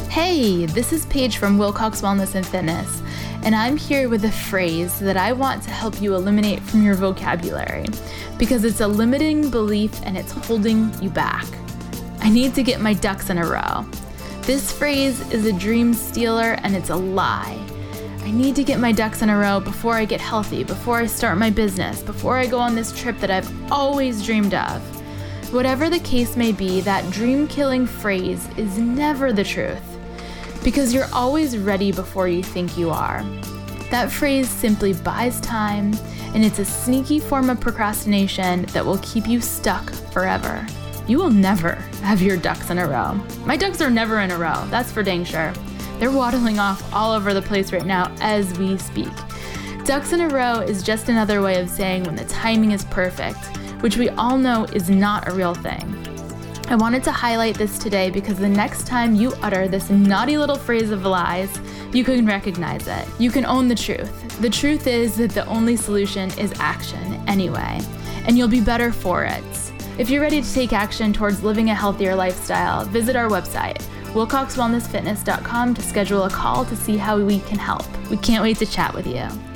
Hey, this is Paige from Wilcox Wellness and Fitness, and I'm here with a phrase that I want to help you eliminate from your vocabulary because it's a limiting belief and it's holding you back. I need to get my ducks in a row. This phrase is a dream stealer and it's a lie. I need to get my ducks in a row before I get healthy, before I start my business, before I go on this trip that I've always dreamed of. Whatever the case may be, that dream-killing phrase is never the truth because you're always ready before you think you are. That phrase simply buys time, and it's a sneaky form of procrastination that will keep you stuck forever. You will never have your ducks in a row. My ducks are never in a row, that's for dang sure. They're waddling off all over the place right now as we speak. Ducks in a row is just another way of saying when the timing is perfect, which we all know is not a real thing. I wanted to highlight this today because the next time you utter this naughty little phrase of lies, you can recognize it. You can own the truth. The truth is that the only solution is action anyway, and you'll be better for it. If you're ready to take action towards living a healthier lifestyle, visit our website, wilcoxwellnessfitness.com, to schedule a call to see how we can help. We can't wait to chat with you.